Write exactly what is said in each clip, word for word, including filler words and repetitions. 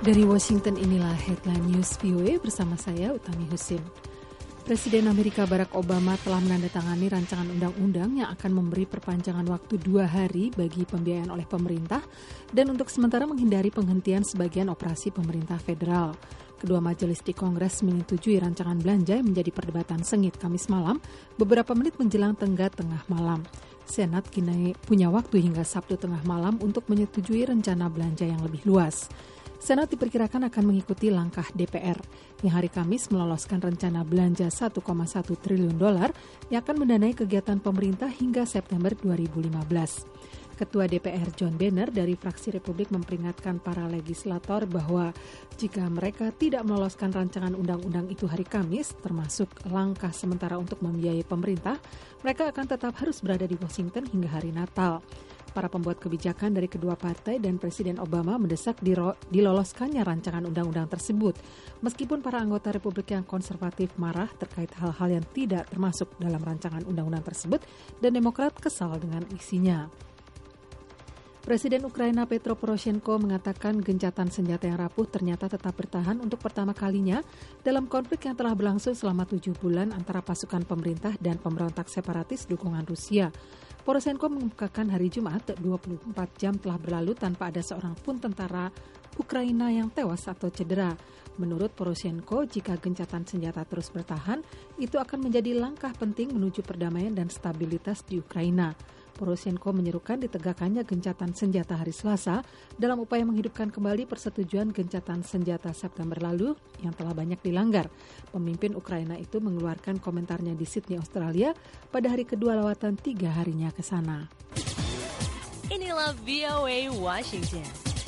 Dari Washington, inilah Headline News V O A bersama saya, Utami Husin. Presiden Amerika Barack Obama telah menandatangani rancangan undang-undang yang akan memberi perpanjangan waktu dua hari bagi pembiayaan oleh pemerintah dan untuk sementara menghindari penghentian sebagian operasi pemerintah federal. Kedua majelis di Kongres menyetujui rancangan belanja yang menjadi perdebatan sengit Kamis malam, beberapa menit menjelang tenggat tengah malam. Senat kini punya waktu hingga Sabtu tengah malam untuk menyetujui rencana belanja yang lebih luas. Senat diperkirakan akan mengikuti langkah D P R yang hari Kamis meloloskan rencana belanja satu koma satu triliun dolar yang akan mendanai kegiatan pemerintah hingga September dua ribu lima belas. Ketua D P R John Boehner dari fraksi Republik memperingatkan para legislator bahwa jika mereka tidak meloloskan rancangan undang-undang itu hari Kamis, termasuk langkah sementara untuk membiayai pemerintah, mereka akan tetap harus berada di Washington hingga hari Natal. Para pembuat kebijakan dari kedua partai dan Presiden Obama mendesak diro- diloloskannya rancangan undang-undang tersebut, meskipun para anggota Republik yang konservatif marah terkait hal-hal yang tidak termasuk dalam rancangan undang-undang tersebut dan Demokrat kesal dengan isinya. Presiden Ukraina Petro Poroshenko mengatakan gencatan senjata yang rapuh ternyata tetap bertahan untuk pertama kalinya dalam konflik yang telah berlangsung selama tujuh bulan antara pasukan pemerintah dan pemberontak separatis dukungan Rusia. Poroshenko mengungkapkan hari Jumat dua puluh empat jam telah berlalu tanpa ada seorang pun tentara Ukraina yang tewas atau cedera. Menurut Poroshenko, jika gencatan senjata terus bertahan, itu akan menjadi langkah penting menuju perdamaian dan stabilitas di Ukraina. Poroshenko menyerukan ditegakkannya gencatan senjata hari Selasa dalam upaya menghidupkan kembali persetujuan gencatan senjata September lalu yang telah banyak dilanggar. Pemimpin Ukraina itu mengeluarkan komentarnya di Sydney, Australia pada hari kedua lawatan tiga harinya ke sana. Inilah V O A Washington.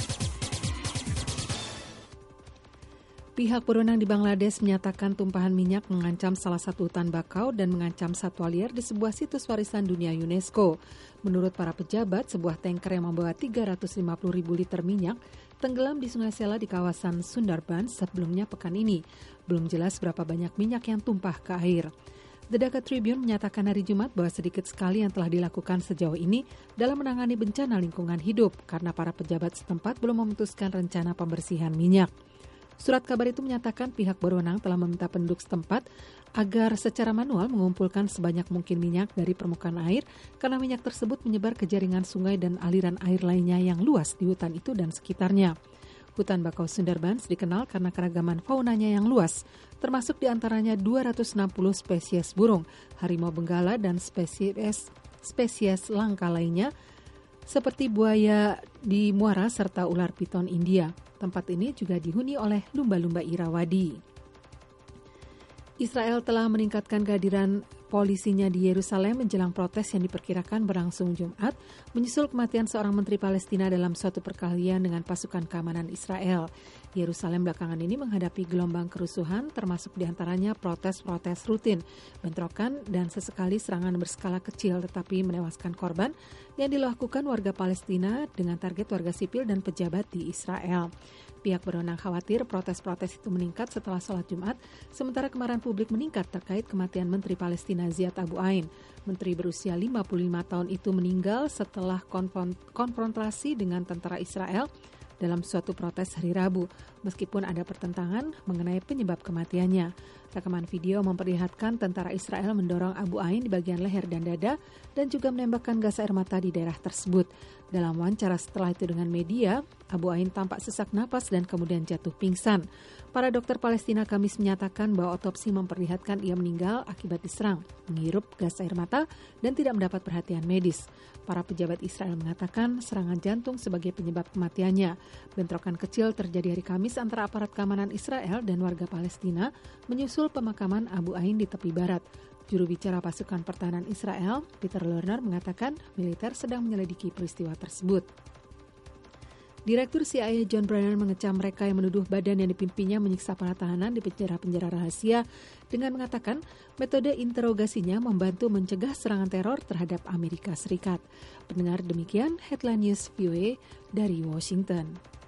Pihak berwenang di Bangladesh menyatakan tumpahan minyak mengancam salah satu hutan bakau dan mengancam satwa liar di sebuah situs warisan dunia UNESCO. Menurut para pejabat, sebuah tanker yang membawa tiga ratus lima puluh ribu liter minyak tenggelam di Sungai Sela di kawasan Sundarbans sebelumnya pekan ini. Belum jelas berapa banyak minyak yang tumpah ke air. The Dhaka Tribune menyatakan hari Jumat bahwa sedikit sekali yang telah dilakukan sejauh ini dalam menangani bencana lingkungan hidup karena para pejabat setempat belum memutuskan rencana pembersihan minyak. Surat kabar itu menyatakan pihak berwenang telah meminta penduduk setempat agar secara manual mengumpulkan sebanyak mungkin minyak dari permukaan air karena minyak tersebut menyebar ke jaringan sungai dan aliran air lainnya yang luas di hutan itu dan sekitarnya. Hutan bakau Sundarbans dikenal karena keragaman faunanya yang luas, termasuk diantaranya dua ratus enam puluh spesies burung, harimau benggala, dan spesies spesies langka lainnya seperti buaya di muara serta ular piton India. Tempat ini juga dihuni oleh lumba-lumba Irawadi. Israel telah meningkatkan kehadiran polisinya di Yerusalem menjelang protes yang diperkirakan berlangsung Jumat, menyusul kematian seorang menteri Palestina dalam suatu perkelahian dengan pasukan keamanan Israel. Yerusalem belakangan ini menghadapi gelombang kerusuhan, termasuk diantaranya protes-protes rutin, bentrokan, dan sesekali serangan berskala kecil tetapi menewaskan korban yang dilakukan warga Palestina dengan target warga sipil dan pejabat di Israel. Pihak berwenang khawatir protes-protes itu meningkat setelah sholat Jumat, sementara kemarahan publik meningkat terkait kematian Menteri Palestina Ziad Abu Ain. Menteri berusia lima puluh lima tahun itu meninggal setelah konfrontasi dengan tentara Israel dalam suatu protes hari Rabu, meskipun ada pertentangan mengenai penyebab kematiannya. Rekaman video memperlihatkan tentara Israel mendorong Abu Ain di bagian leher dan dada dan juga menembakkan gas air mata di daerah tersebut. Dalam wawancara setelah itu dengan media, Abu Ain tampak sesak napas dan kemudian jatuh pingsan. Para dokter Palestina Kamis menyatakan bahwa otopsi memperlihatkan ia meninggal akibat diserang, menghirup gas air mata, dan tidak mendapat perhatian medis. Para pejabat Israel mengatakan serangan jantung sebagai penyebab kematiannya. Bentrokan kecil terjadi hari Kamis antara aparat keamanan Israel dan warga Palestina menyusul pemakaman Abu Ain di tepi barat. Juru bicara pasukan pertahanan Israel, Peter Lerner, mengatakan militer sedang menyelidiki peristiwa tersebut. Direktur C I A John Brennan mengecam mereka yang menuduh badan yang dipimpinnya menyiksa para tahanan di penjara-penjara rahasia dengan mengatakan metode interogasinya membantu mencegah serangan teror terhadap Amerika Serikat. Pendengar, demikian Headline News V O A dari Washington.